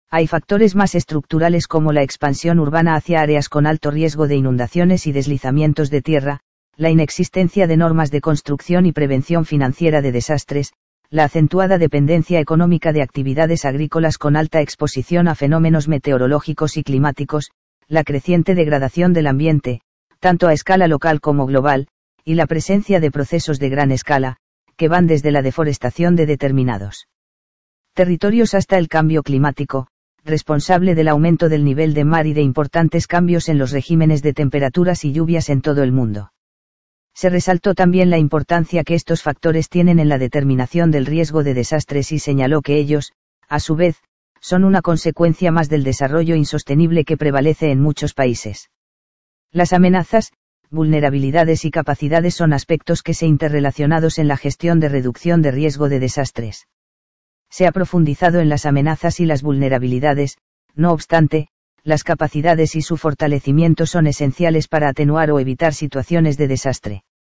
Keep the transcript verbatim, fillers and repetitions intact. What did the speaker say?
Hay factores más estructurales como la expansión urbana hacia áreas con alto riesgo de inundaciones y deslizamientos de tierra, la inexistencia de normas de construcción y prevención financiera de desastres, la acentuada dependencia económica de actividades agrícolas con alta exposición a fenómenos meteorológicos y climáticos, la creciente degradación del ambiente, tanto a escala local como global, y la presencia de procesos de gran escala, que van desde la deforestación de determinados territorios hasta el cambio climático, responsable del aumento del nivel de mar y de importantes cambios en los regímenes de temperaturas y lluvias en todo el mundo. Se resaltó también la importancia que estos factores tienen en la determinación del riesgo de desastres y señaló que ellos, a su vez, son una consecuencia más del desarrollo insostenible que prevalece en muchos países. Las amenazas, vulnerabilidades y capacidades son aspectos que se interrelacionados en la gestión de reducción de riesgo de desastres. Se ha profundizado en las amenazas y las vulnerabilidades, no obstante, las capacidades y su fortalecimiento son esenciales para atenuar o evitar situaciones de desastre.